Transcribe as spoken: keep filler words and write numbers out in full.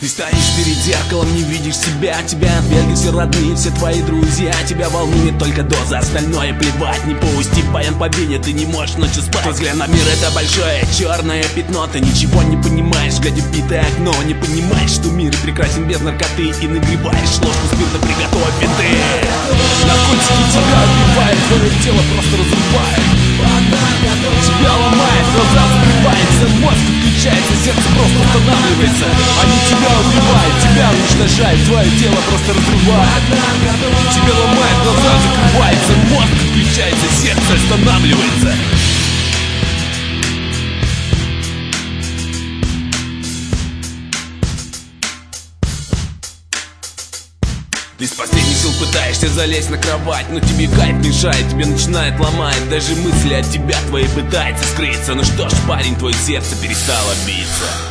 Ты стоишь перед зеркалом, не видишь себя. Тебя отвергли все родные, все твои друзья. Тебя волнует только доза, остальное плевать. Не пусти баян по вене, ты не можешь ночью спать. Твой взгляд на мир — это большое черное пятно. Ты ничего не понимаешь, глядя в битое окно. Не понимаешь, что мир прекрасен без наркоты. И нагреваешь ложку спирта, приготовь бинты. Наркотики тебя убивают, твое тело просто разрубает. Тебя ломает, глаза закрываются, мозг включается, сердце просто останавливается. Они тебя убивают, тебя уничтожают, твое тело просто разрывает. Тебя ломает, глаза закрываются, мозг включается, сердце останавливается. Ты с последних сил пытаешься залезть на кровать, но тебе кайф мешает, тебе начинает ломать. Даже мысли от тебя твои пытается скрыться. Ну что ж, парень, твое сердце перестало биться.